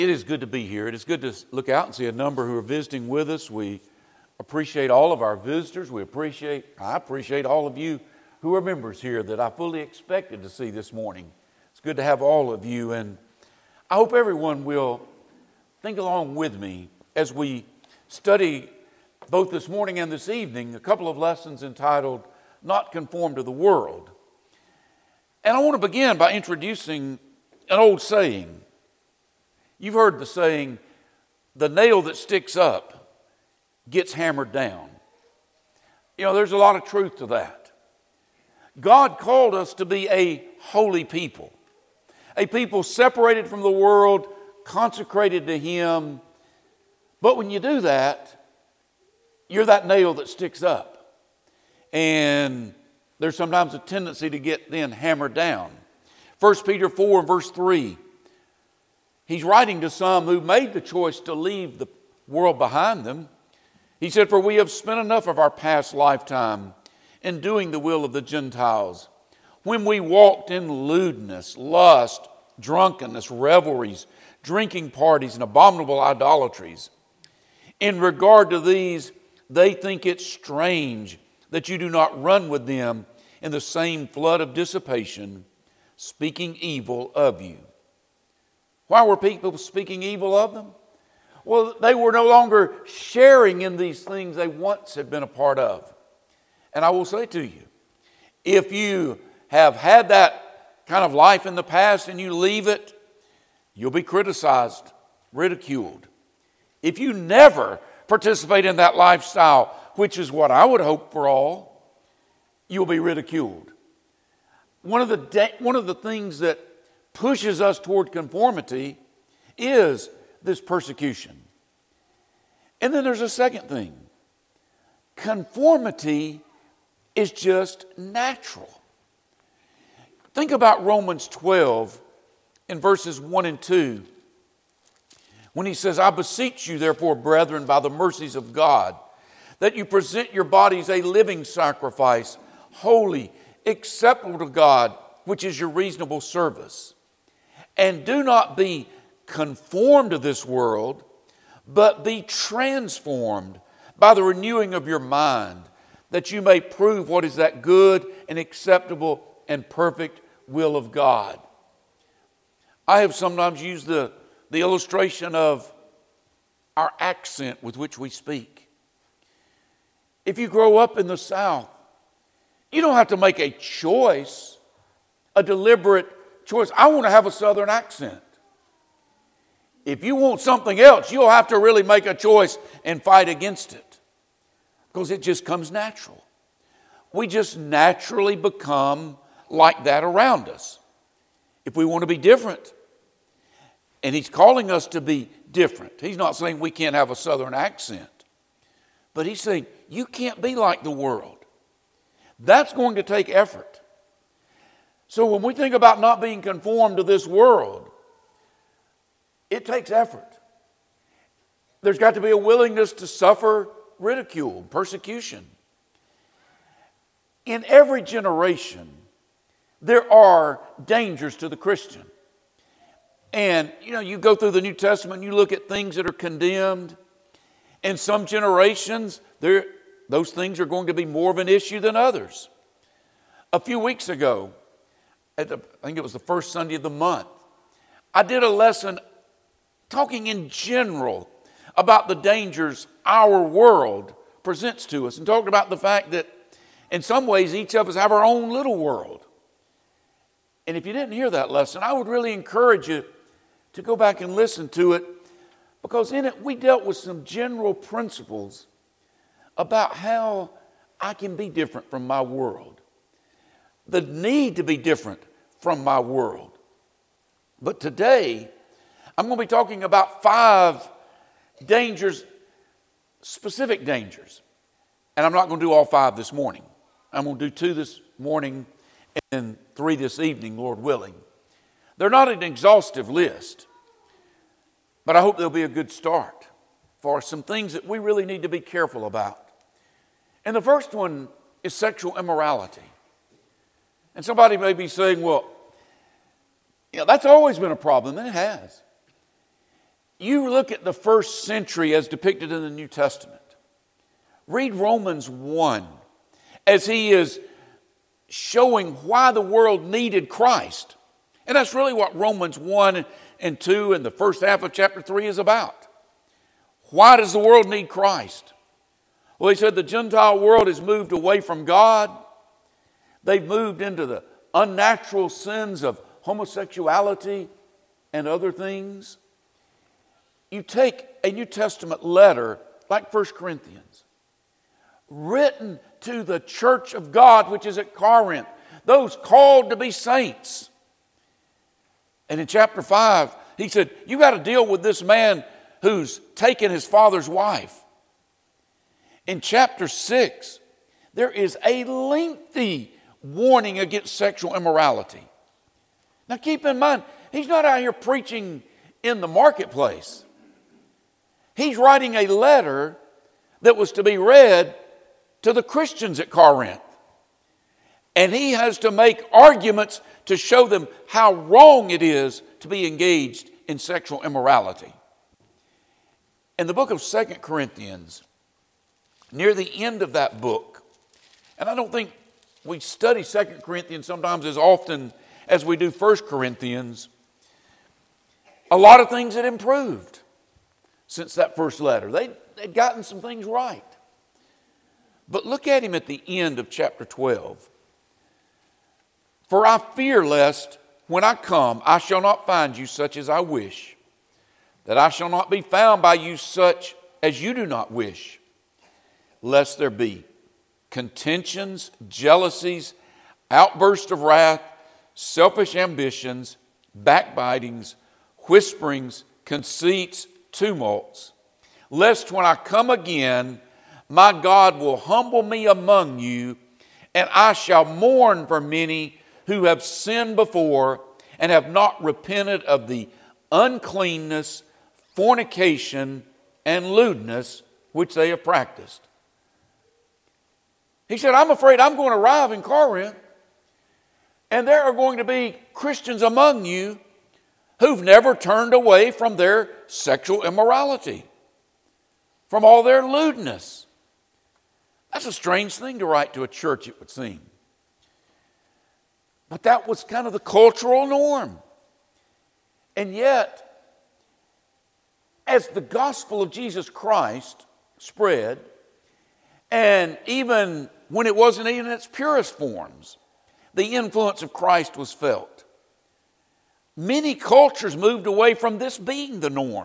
It is good to be here. It is good to look out and see a number who are visiting with us. We appreciate all of our visitors. I appreciate all of you who are members here that I fully expected to see this morning. It's good to have all of you, and I hope everyone will think along with me as we study both this morning and this evening a couple of lessons entitled Not Conform to the World. And I want to begin by introducing an old saying. You've heard the saying, the nail that sticks up gets hammered down. You know, there's a lot of truth to that. God called us to be a holy people, a people separated from the world, consecrated to Him. But when you do that, you're that nail that sticks up. And there's sometimes a tendency to get then hammered down. 1 Peter 4 verse 3. He's writing to some who made the choice to leave the world behind them. He said, "For we have spent enough of our past lifetime in doing the will of the Gentiles, when we walked in lewdness, lust, drunkenness, revelries, drinking parties, and abominable idolatries. In regard to these, they think it strange that you do not run with them in the same flood of dissipation, speaking evil of you." Why were people speaking evil of them? Well, they were no longer sharing in these things they once had been a part of. And I will say to you, if you have had that kind of life in the past and you leave it, you'll be criticized, ridiculed. If you never participate in that lifestyle, which is what I would hope for all, you'll be ridiculed. One of the things that pushes us toward conformity is this persecution. And then there's a second thing. Conformity is just natural. Think about Romans 12 in verses 1 and 2. When he says, "I beseech you, therefore, brethren, by the mercies of God, that you present your bodies a living sacrifice, holy, acceptable to God, which is your reasonable service. And do not be conformed to this world, but be transformed by the renewing of your mind, that you may prove what is that good and acceptable and perfect will of God." I have sometimes used the illustration of our accent with which we speak. If you grow up in the South, you don't have to make a choice, a deliberate choice. I want to have a Southern accent. If you want something else, you'll have to really make a choice and fight against it, because it just comes natural. We just naturally become like that around us. If we want to be different, and He's calling us to be different. He's not saying we can't have a Southern accent, but He's saying you can't be like the world. That's going to take effort. So when we think about not being conformed to this world, it takes effort. There's got to be a willingness to suffer ridicule, persecution. In every generation, there are dangers to the Christian. And, you go through the New Testament, you look at things that are condemned. In some generations, those things are going to be more of an issue than others. A few weeks ago, I think it was the first Sunday of the month, I did a lesson talking in general about the dangers our world presents to us, and talking about the fact that in some ways each of us have our own little world. And if you didn't hear that lesson, I would really encourage you to go back and listen to it, because in it we dealt with some general principles about how I can be different from my world, the need to be different from my world. But today, I'm going to be talking about 5 dangers, specific dangers. And I'm not going to do all 5 this morning. I'm going to do 2 this morning and 3 this evening, Lord willing. They're not an exhaustive list, but I hope they'll be a good start for some things that we really need to be careful about. And the first one is sexual immorality. And somebody may be saying, well, that's always been a problem, and it has. you look at the first century as depicted in the New Testament. Read Romans 1 as he is showing why the world needed Christ. And that's really what Romans 1 and 2 and the first half of chapter 3 is about. Why does the world need Christ? Well, he said the Gentile world has moved away from God. They've moved into the unnatural sins of homosexuality and other things. You take a New Testament letter like 1 Corinthians, written to the church of God, which is at Corinth, those called to be saints. And in chapter 5, he said, you got to deal with this man who's taken his father's wife. In chapter 6, there is a lengthy warning against sexual immorality. Now keep in mind, he's not out here preaching in the marketplace. He's writing a letter that was to be read to the Christians at Corinth. And he has to make arguments to show them how wrong it is to be engaged in sexual immorality. In the book of 2 Corinthians, near the end of that book, and I don't think we study 2 Corinthians sometimes as often as we do 1 Corinthians, a lot of things had improved since that first letter. They'd gotten some things right. But look at him at the end of chapter 12. For I fear lest when I come, I shall not find you such as I wish, that I shall not be found by you such as you do not wish, lest there be contentions, jealousies, outbursts of wrath, selfish ambitions, backbitings, whisperings, conceits, tumults, lest when I come again, my God will humble me among you, and I shall mourn for many who have sinned before and have not repented of the uncleanness, fornication, and lewdness which they have practiced. He said, I'm afraid I'm going to arrive in Corinth, and there are going to be Christians among you who've never turned away from their sexual immorality, from all their lewdness. That's a strange thing to write to a church, it would seem. But that was kind of the cultural norm. And yet, as the gospel of Jesus Christ spread, and even when it wasn't even in its purest forms, the influence of Christ was felt. Many cultures moved away from this being the norm.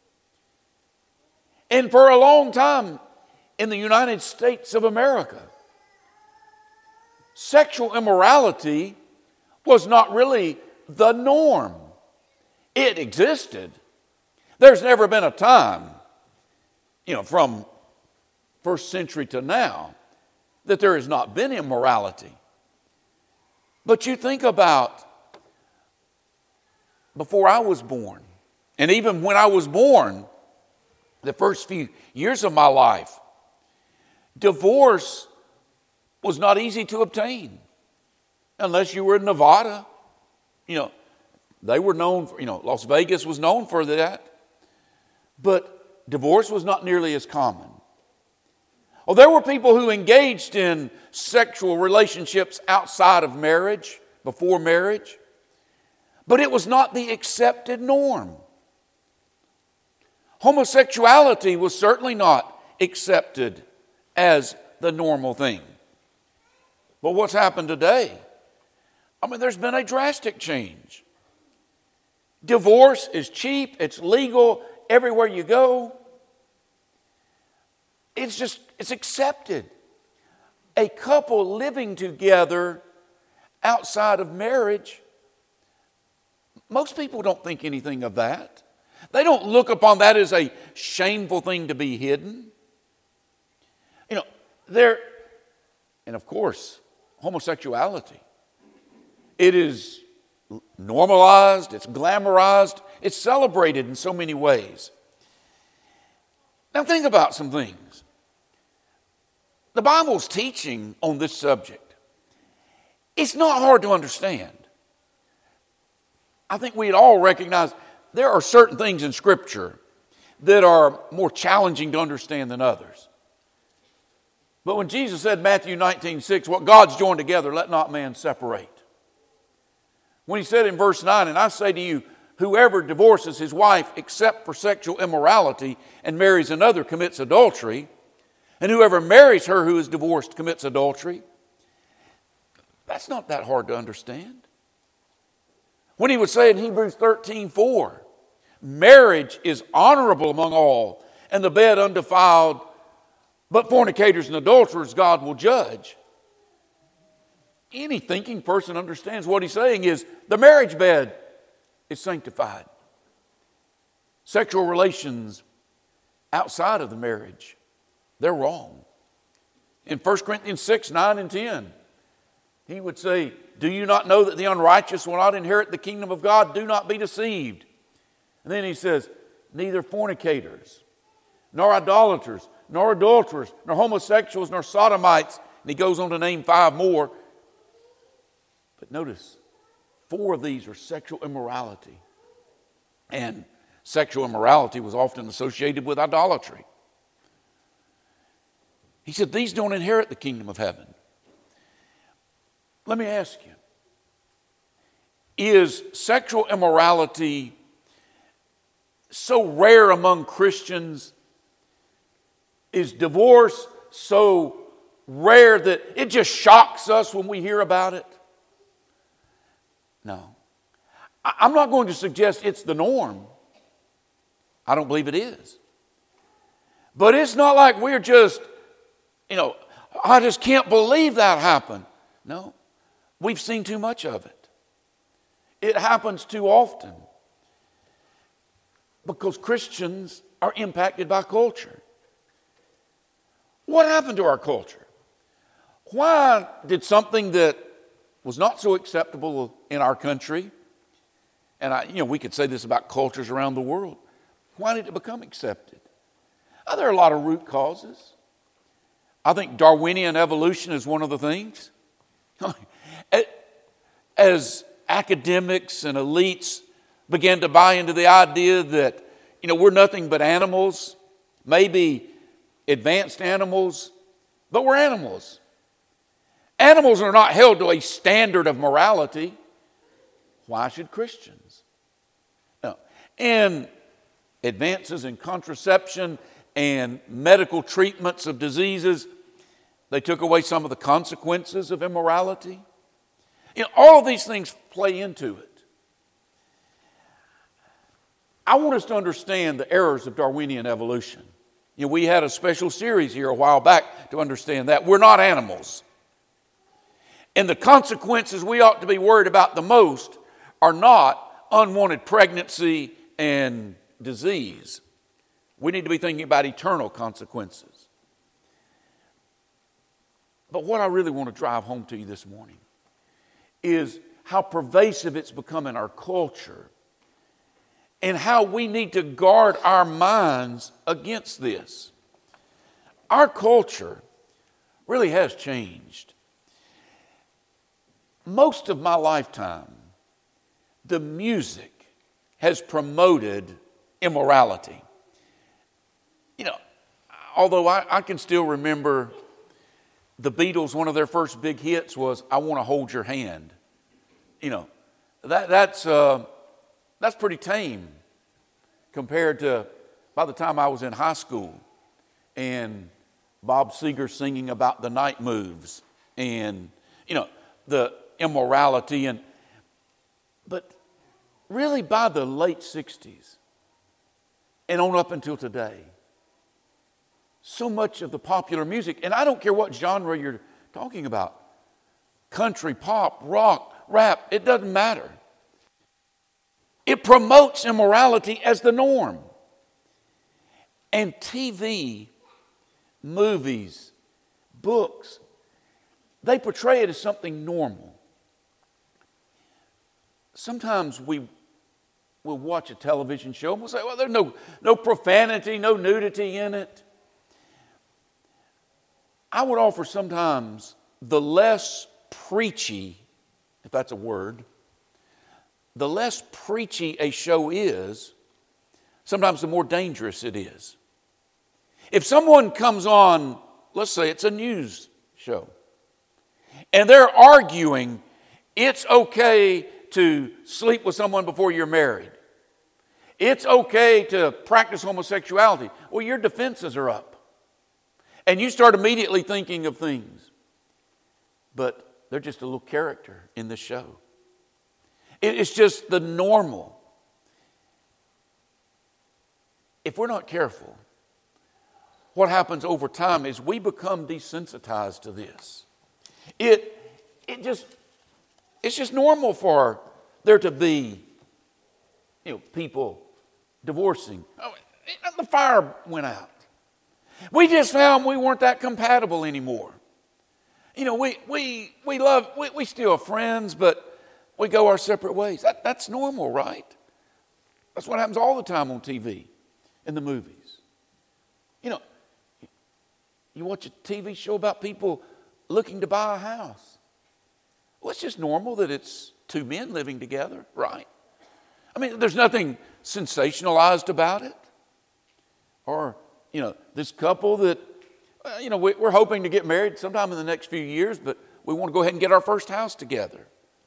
And for a long time in the United States of America, sexual immorality was not really the norm. It existed. There's never been a time, from first century to now, that there has not been immorality. But you think about before I was born, and even when I was born, the first few years of my life, divorce was not easy to obtain unless you were in Nevada. They were known for, Las Vegas was known for that. But divorce was not nearly as common. Oh, there were people who engaged in sexual relationships outside of marriage, before marriage, but it was not the accepted norm. Homosexuality was certainly not accepted as the normal thing. But what's happened today? There's been a drastic change. Divorce is cheap, it's legal everywhere you go. It's accepted. A couple living together outside of marriage, most people don't think anything of that. They don't look upon that as a shameful thing to be hidden. And of course, homosexuality. It is normalized, it's glamorized, it's celebrated in so many ways. Now think about some things. The Bible's teaching on this subject, it's not hard to understand. I think we'd all recognize there are certain things in Scripture that are more challenging to understand than others. But when Jesus said, Matthew 19:6, what God's joined together, let not man separate. When he said in verse 9, and I say to you, whoever divorces his wife except for sexual immorality and marries another commits adultery, and whoever marries her who is divorced commits adultery. That's not that hard to understand. When he would say in Hebrews 13:4, marriage is honorable among all, and the bed undefiled, but fornicators and adulterers God will judge. Any thinking person understands what he's saying is the marriage bed is sanctified. Sexual relations outside of the marriage, they're wrong. In 1 Corinthians 6:9 and 10, he would say, do you not know that the unrighteous will not inherit the kingdom of God? Do not be deceived. And then he says, neither fornicators, nor idolaters, nor adulterers, nor homosexuals, nor sodomites. And he goes on to name 5 more. But notice, 4 of these are sexual immorality. And sexual immorality was often associated with idolatry. He said, these don't inherit the kingdom of heaven. Let me ask you, is sexual immorality so rare among Christians? Is divorce so rare that it just shocks us when we hear about it? No. I'm not going to suggest it's the norm. I don't believe it is. But it's not like we're just, I just can't believe that happened. No. We've seen too much of it. It happens too often. Because Christians are impacted by culture. What happened to our culture? Why did something that was not so acceptable in our country, and we could say this about cultures around the world, why did it become accepted? There are a lot of root causes. I think Darwinian evolution is one of the things. As academics and elites began to buy into the idea that, we're nothing but animals, maybe advanced animals, but we're animals. Animals are not held to a standard of morality. Why should Christians? No. And advances in contraception and medical treatments of diseases, they took away some of the consequences of immorality. All of these things play into it. I want us to understand the errors of Darwinian evolution. We had a special series here a while back to understand that. We're not animals. And the consequences we ought to be worried about the most are not unwanted pregnancy and disease. We need to be thinking about eternal consequences. But what I really want to drive home to you this morning is how pervasive it's become in our culture and how we need to guard our minds against this. Our culture really has changed. Most of my lifetime, the music has promoted immorality. Although I can still remember the Beatles, one of their first big hits was I Want to Hold Your Hand. That's pretty tame compared to by the time I was in high school and Bob Seger singing about the night moves and, the immorality. But really by the late 60s and on up until today, so much of the popular music, and I don't care what genre you're talking about, country, pop, rock, rap, it doesn't matter. It promotes immorality as the norm. And TV, movies, books, they portray it as something normal. Sometimes we'll watch a television show and we'll say, well, there's no profanity, no nudity in it. I would offer sometimes the less preachy, if that's a word, the less preachy a show is, sometimes the more dangerous it is. If someone comes on, let's say it's a news show, and they're arguing it's okay to sleep with someone before you're married, it's okay to practice homosexuality, well, your defenses are up. And you start immediately thinking of things. But they're just a little character in the show. It's just the normal. If we're not careful, what happens over time is we become desensitized to this. It's just normal for there to be, people divorcing. Oh, the fire went out. We just found we weren't that compatible anymore. We still are friends, but we go our separate ways. That's normal, right? That's what happens all the time on TV, in the movies. You watch a TV show about people looking to buy a house. Well, it's just normal that it's two men living together, right? I mean, there's nothing sensationalized about it. Or, this couple that, we're hoping to get married sometime in the next few years, but we want to go ahead and get our first house together.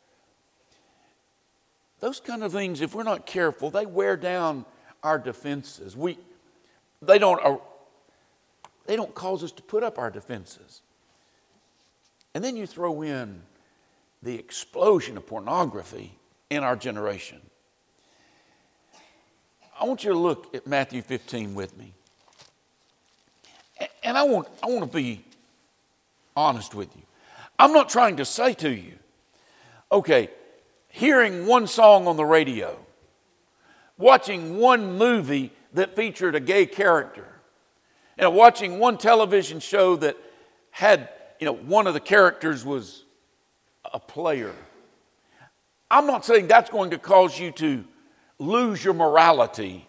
Those kind of things, if we're not careful, they wear down our defenses. They don't cause us to put up our defenses. And then you throw in the explosion of pornography in our generation. I want you to look at Matthew 15 with me. And I want to be honest with you. I'm not trying to say to you, okay, hearing one song on the radio, watching one movie that featured a gay character, watching one television show that had, one of the characters was a player. I'm not saying that's going to cause you to lose your morality.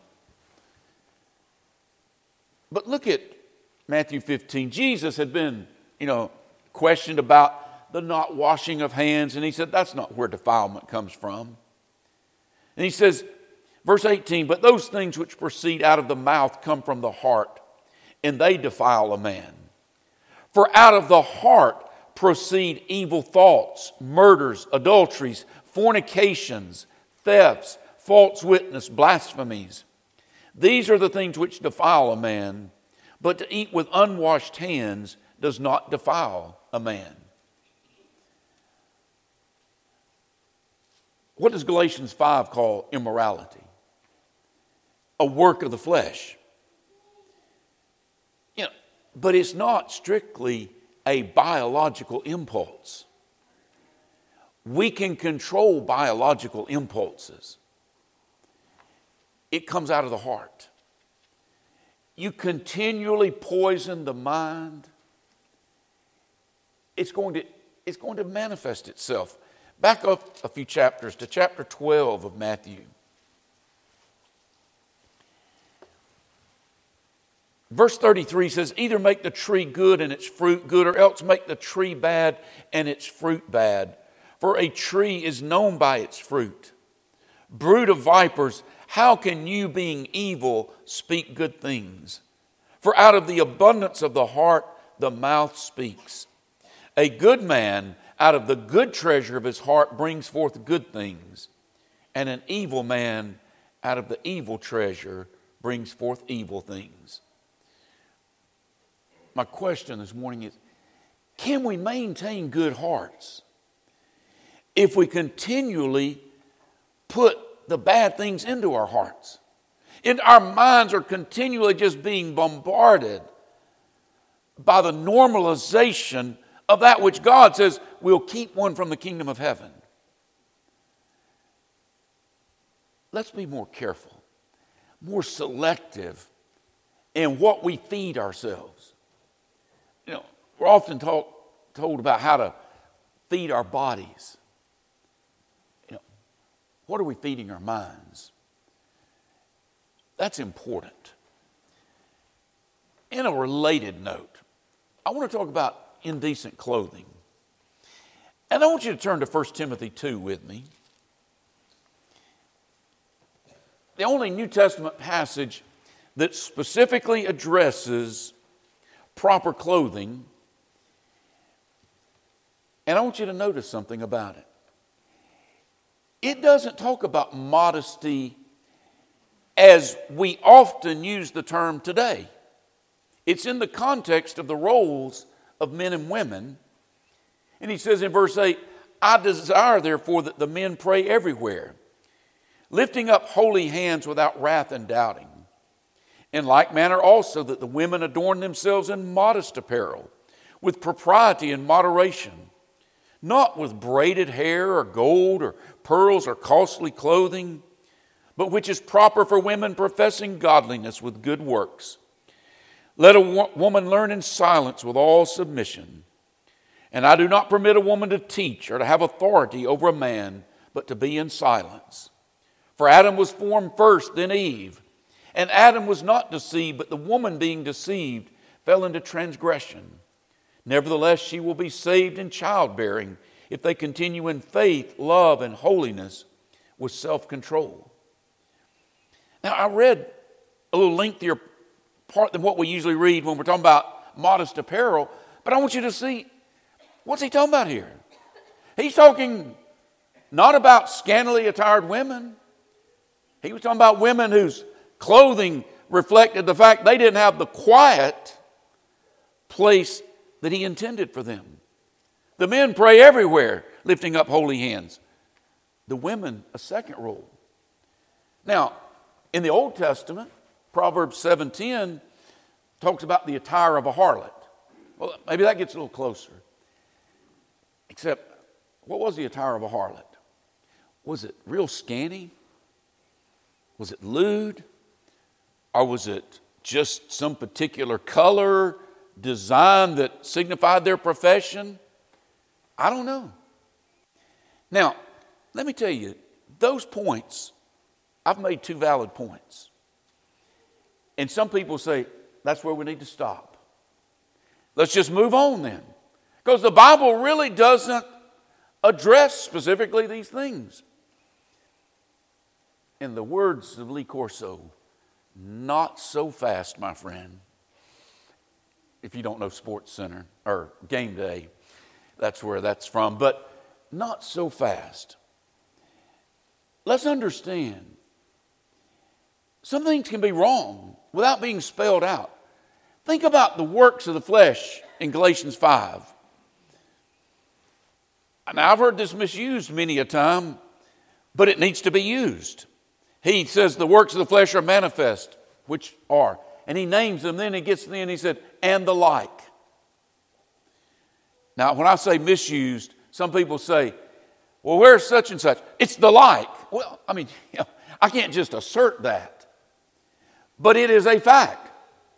But look at Matthew 15. Jesus had been, questioned about the not washing of hands, and he said that's not where defilement comes from. And he says, verse 18, but those things which proceed out of the mouth come from the heart, and they defile a man. For out of the heart proceed evil thoughts, murders, adulteries, fornications, thefts, false witness, blasphemies. These are the things which defile a man, but to eat with unwashed hands does not defile a man. What does Galatians 5 call immorality? A work of the flesh. But it's not strictly a biological impulse. We can control biological impulses. It comes out of the heart. You continually poison the mind, it's going to manifest itself. Back up a few chapters to chapter 12 of Matthew. Verse 33 says, either make the tree good and its fruit good, or else make the tree bad and its fruit bad. For a tree is known by its fruit. Brood of vipers, how can you, being evil, speak good things? For out of the abundance of the heart, the mouth speaks. A good man, out of the good treasure of his heart, brings forth good things. And an evil man, out of the evil treasure, brings forth evil things. My question this morning is, can we maintain good hearts if we continually put the bad things into our hearts? And our minds are continually just being bombarded by the normalization of that which God says will keep one from the kingdom of heaven. Let's be more careful, more selective in what we feed ourselves. We're often told about how to feed our bodies. What are we feeding our minds? That's important. In a related note, I want to talk about indecent clothing. And I want you to turn to 1 Timothy 2 with me. the only New Testament passage that specifically addresses proper clothing. And I want you to notice something about it. It doesn't talk about modesty as we often use the term today. It's in the context of the roles of men and women. And he says in verse 8, I desire therefore that the men pray everywhere, lifting up holy hands without wrath and doubting. In like manner also that the women adorn themselves in modest apparel, with propriety and moderation, not with braided hair or gold or pearls or costly clothing, but which is proper for women professing godliness with good works. Let a woman learn in silence with all submission. And I do not permit a woman to teach or to have authority over a man, but to be in silence. For Adam was formed first, then Eve. And Adam was not deceived, but the woman being deceived fell into transgression. Nevertheless, she will be saved in childbearing if they continue in faith, love, and holiness with self-control. Now, I read a little lengthier part than what we usually read when we're talking about modest apparel, but I want you to see, what's he talking about here? He's talking not about scantily attired women. He was talking about women whose clothing reflected the fact they didn't have the quiet place that he intended for them. The men pray everywhere, lifting up holy hands. The women, a second role. Now, in the Old Testament, Proverbs 7:10 talks about the attire of a harlot. Well, maybe that gets a little closer. Except, what was the attire of a harlot? Was it real scanty? Was it lewd? Or was it just some particular color, design that signified their profession? I don't know. Now, let me tell you, those points, I've made two valid points. And some people say, that's where we need to stop. Let's just move on then. Because the Bible really doesn't address specifically these things. In the words of Lee Corso, not so fast, my friend. If you don't know Sports Center or Game Day, that's where that's from. But not so fast. Let's understand, some things can be wrong without being spelled out. Think about the works of the flesh in Galatians 5. Now, I've heard this misused many a time, but it needs to be used. He says the works of the flesh are manifest, which are. And he names them, then he gets to the end, he said, and the like. Now, when I say misused, some people say, well, where's such and such? It's the like. Well, I mean, I can't just assert that. But it is a fact.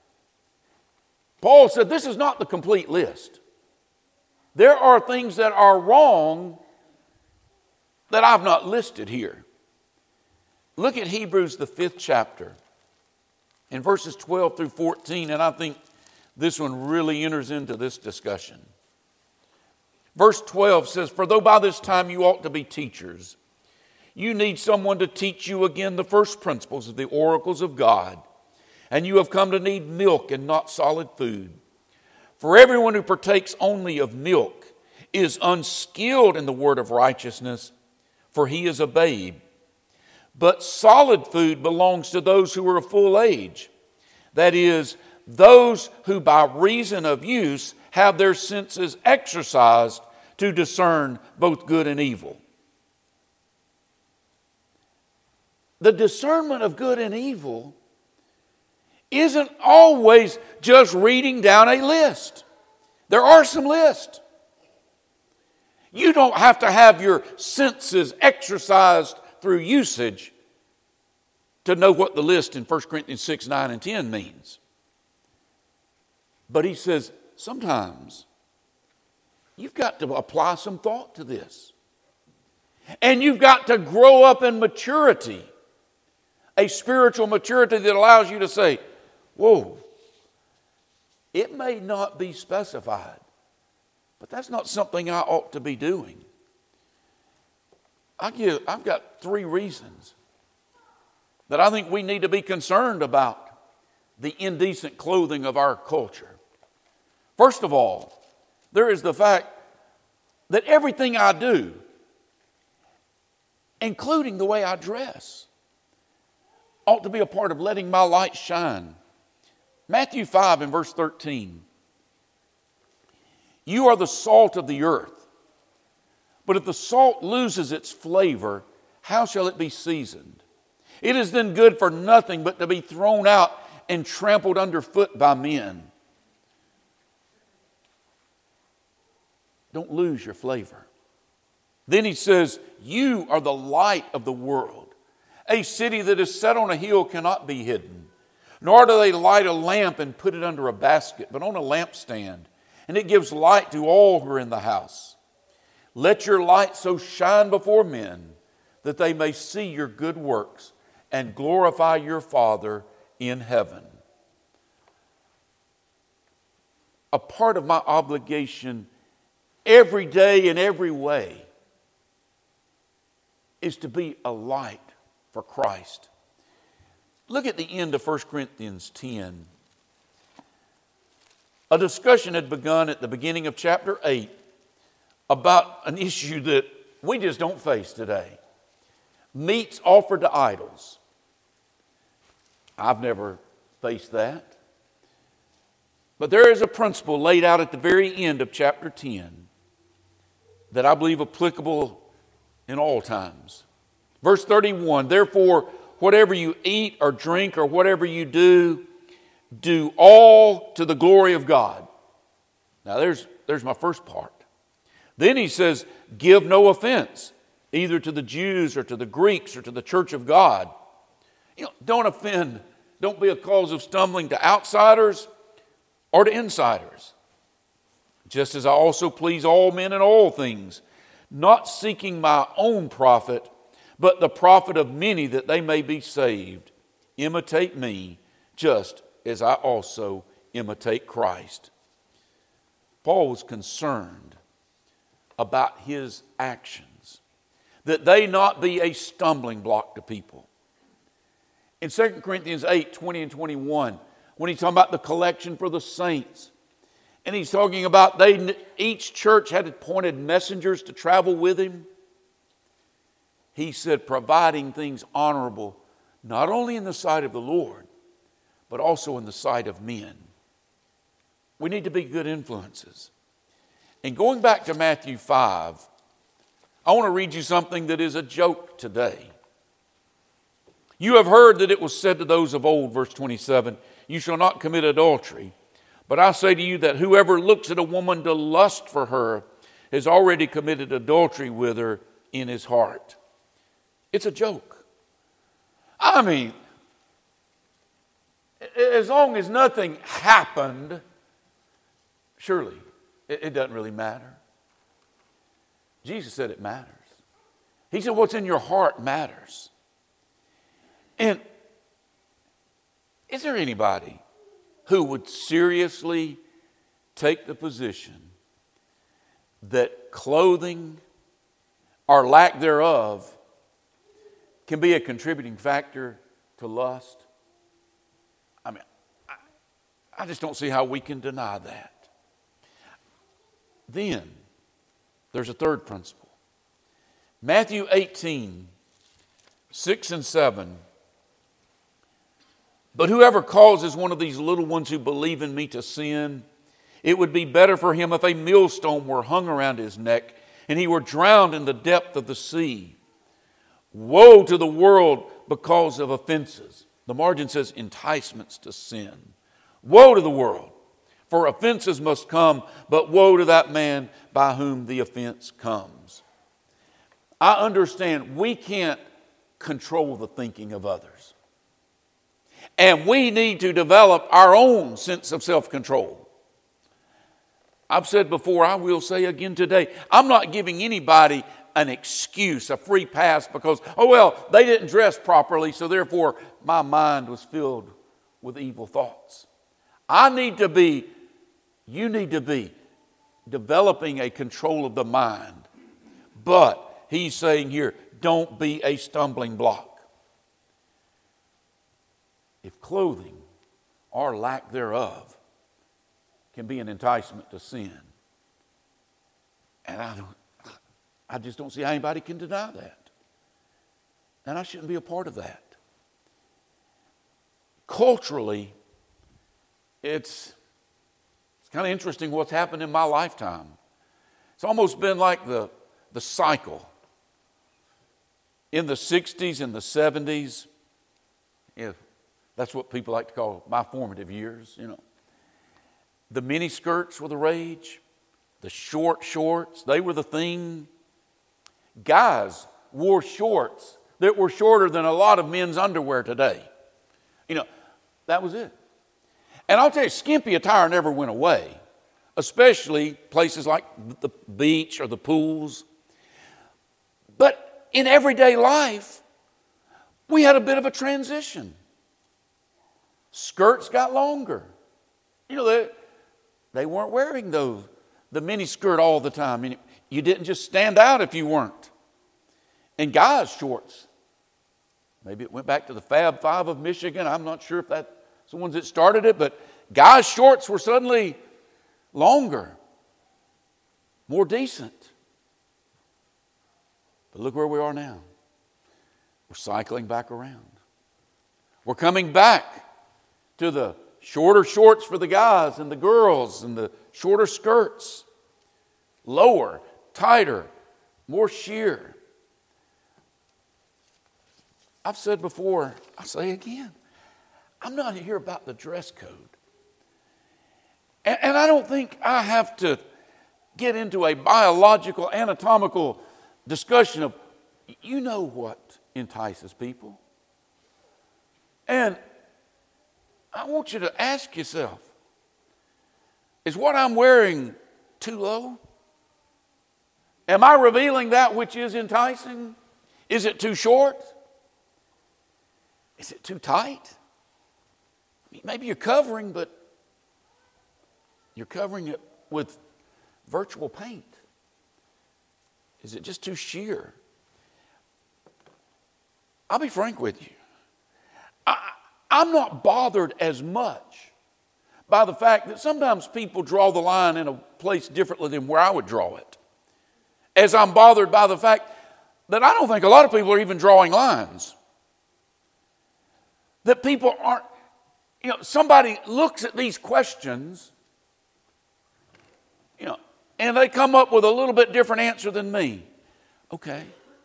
Paul said this is not the complete list. There are things that are wrong that I've not listed here. Look at Hebrews, the 5th chapter, in verses 12 through 14, and I think this one really enters into this discussion. Verse 12 says, for though by this time you ought to be teachers, you need someone to teach you again the first principles of the oracles of God, and you have come to need milk and not solid food. For everyone who partakes only of milk is unskilled in the word of righteousness, for he is a babe. But solid food belongs to those who are of full age, that is, those who by reason of use have their senses exercised to discern both good and evil. The discernment of good and evil isn't always just reading down a list. There are some lists. You don't have to have your senses exercised through usage to know what the list in 1 Corinthians 6, 9, and 10 means. But he says, sometimes you've got to apply some thought to this. And you've got to grow up in maturity, a spiritual maturity that allows you to say, whoa, it may not be specified, but that's not something I ought to be doing. I've got 3 reasons that I think we need to be concerned about the indecent clothing of our culture. First of all, there is the fact that everything I do, including the way I dress, ought to be a part of letting my light shine. Matthew 5 and verse 13. You are the salt of the earth. But if the salt loses its flavor, how shall it be seasoned? It is then good for nothing but to be thrown out and trampled underfoot by men. Don't lose your flavor. Then he says, you are the light of the world. A city that is set on a hill cannot be hidden. Nor do they light a lamp and put it under a basket, but on a lampstand. And it gives light to all who are in the house. Let your light so shine before men that they may see your good works and glorify your Father in heaven. A part of my obligation every day in every way is to be a light for Christ. Look at the end of 1 Corinthians 10. A discussion had begun at the beginning of chapter 8 about an issue that we just don't face today. Meats offered to idols. I've never faced that. But there is a principle laid out at the very end of chapter 10 that I believe applicable in all times. Verse 31, therefore, whatever you eat or drink or whatever you do, do all to the glory of God. Now there's my first part. Then he says, give no offense, either to the Jews or to the Greeks or to the church of God. Don't offend, don't be a cause of stumbling to outsiders or to insiders. Just as I also please all men in all things, not seeking my own profit, but the profit of many that they may be saved. Imitate me, just as I also imitate Christ. Paul was concerned about his actions, that they not be a stumbling block to people. In 2 Corinthians 8, 20 and 21, when he's talking about the collection for the saints, and he's talking about each church had appointed messengers to travel with him. He said, providing things honorable, not only in the sight of the Lord, but also in the sight of men. We need to be good influences. And going back to Matthew 5, I want to read you something that is a joke today. You have heard that it was said to those of old, verse 27, you shall not commit adultery. But I say to you that whoever looks at a woman to lust for her has already committed adultery with her in his heart. It's a joke. I mean, as long as nothing happened, surely it doesn't really matter. Jesus said it matters. He said what's in your heart matters. And is there anybody who would seriously take the position that clothing or lack thereof can be a contributing factor to lust? I mean, I just don't see how we can deny that. Then, there's a third principle. Matthew 18, 6 and 7. But whoever causes one of these little ones who believe in me to sin, it would be better for him if a millstone were hung around his neck and he were drowned in the depth of the sea. Woe to the world because of offenses. The margin says enticements to sin. Woe to the world, for offenses must come, but woe to that man by whom the offense comes. I understand we can't control the thinking of others. And we need to develop our own sense of self-control. I've said before, I will say again today, I'm not giving anybody an excuse, a free pass because, they didn't dress properly, so therefore my mind was filled with evil thoughts. You need to be developing a control of the mind. But he's saying here, don't be a stumbling block. if clothing or lack thereof can be an enticement to sin. And I just don't see how anybody can deny that. And I shouldn't be a part of that. Culturally, it's kind of interesting what's happened in my lifetime. It's almost been like the cycle. In the 60s and the 70s, that's what people like to call my formative years, The mini skirts were the rage. The short shorts, they were the thing. Guys wore shorts that were shorter than a lot of men's underwear today. That was it. And I'll tell you, skimpy attire never went away, especially places like the beach or the pools. But in everyday life, we had a bit of a transition. Skirts got longer. They weren't wearing the mini skirt all the time. You didn't just stand out if you weren't. And guys' shorts, maybe it went back to the Fab Five of Michigan. I'm not sure if that's the ones that started it, but guys' shorts were suddenly longer, more decent. But look where we are now. We're cycling back around. We're coming back to the shorter shorts for the guys and the girls and the shorter skirts. Lower, tighter, more sheer. I've said before, I'll say again, I'm not here about the dress code. And I don't think I have to get into a biological, anatomical discussion of, what entices people. And I want you to ask yourself, is what I'm wearing too low? Am I revealing that which is enticing? Is it too short? Is it too tight? Maybe you're covering, but you're covering it with virtual paint. Is it just too sheer? I'll be frank with you. I'm not bothered as much by the fact that sometimes people draw the line in a place differently than where I would draw it, as I'm bothered by the fact that I don't think a lot of people are even drawing lines. That people aren't, somebody looks at these questions, and they come up with a little bit different answer than me. Okay.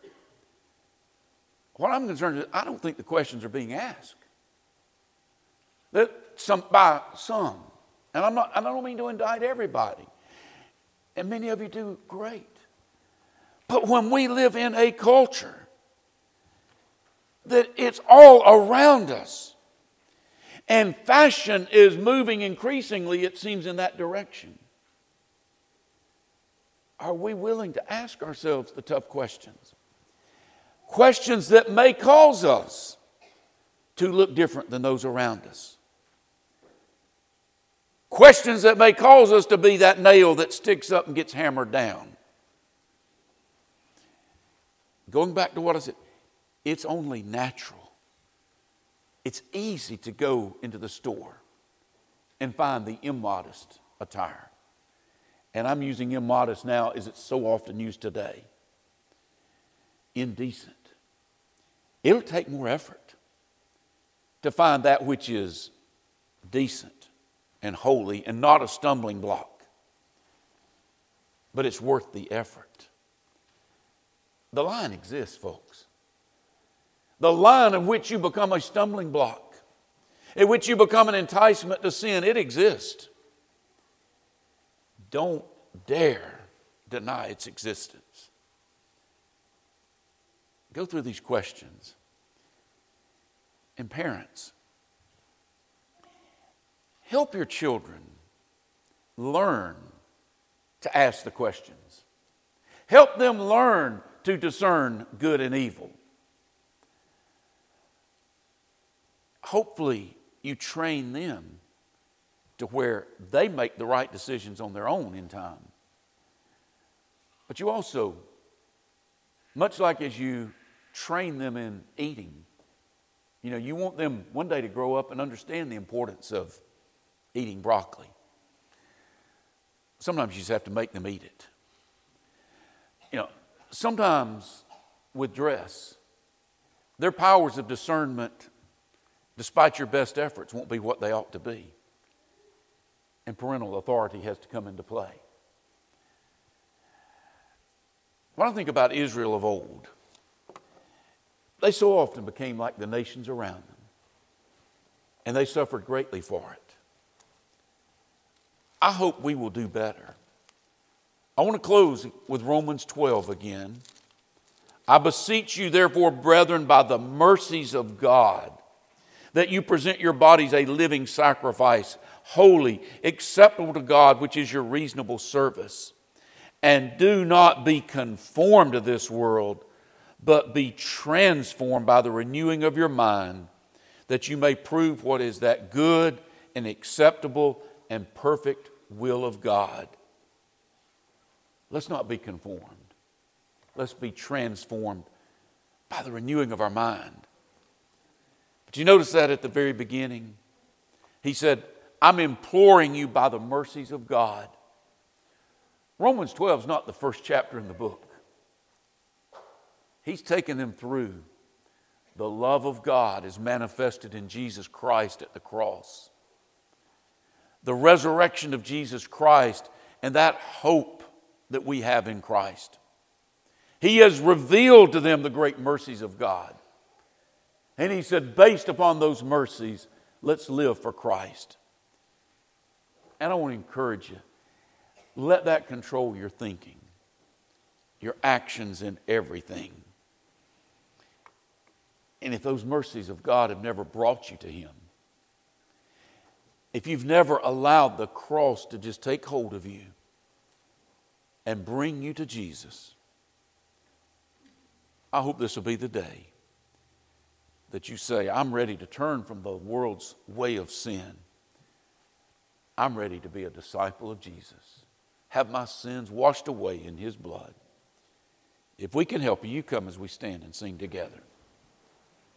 What I'm concerned is I don't think the questions are being asked. That by some. And I don't mean to indict everybody. And many of you do great. But when we live in a culture that it's all around us, and fashion is moving increasingly, it seems, in that direction, are we willing to ask ourselves the tough questions? Questions that may cause us to look different than those around us. Questions that may cause us to be that nail that sticks up and gets hammered down. Going back to what I said, it's only natural. It's easy to go into the store and find the immodest attire. And I'm using immodest now as it's so often used today. Indecent. It'll take more effort to find that which is decent and holy and not a stumbling block. But it's worth the effort. The line exists, folks. The line in which you become a stumbling block, in which you become an enticement to sin, it exists. Don't dare deny its existence. Go through these questions. And parents, help your children learn to ask the questions. Help them learn to discern good and evil. Hopefully, you train them to where they make the right decisions on their own in time. But you also, much like as you train them in eating, You know, you want them one day to grow up and understand the importance of eating broccoli. Sometimes you just have to make them eat it. You know, sometimes with dress, their powers of discernment, despite your best efforts, won't be what they ought to be. And parental authority has to come into play. When I think about Israel of old, they so often became like the nations around them. And they suffered greatly for it. I hope we will do better. I want to close with Romans 12 again. I beseech you, therefore, brethren, by the mercies of God, that you present your bodies a living sacrifice, holy, acceptable to God, which is your reasonable service. And do not be conformed to this world, but be transformed by the renewing of your mind, that you may prove what is that good and acceptable and perfect will of God. Let's not be conformed. Let's be transformed by the renewing of our mind. But you notice that at the very beginning? He said, I'm imploring you by the mercies of God. Romans 12 is not the first chapter in the book. He's taken them through the love of God as manifested in Jesus Christ at the cross. The resurrection of Jesus Christ and that hope that we have in Christ. He has revealed to them the great mercies of God. And he said, based upon those mercies, let's live for Christ. And I want to encourage you, let that control your thinking, your actions, and everything. And if those mercies of God have never brought you to Him, if you've never allowed the cross to just take hold of you and bring you to Jesus, I hope this will be the day that you say, I'm ready to turn from the world's way of sin. I'm ready to be a disciple of Jesus. Have my sins washed away in His blood. If we can help you, you come as we stand and sing together.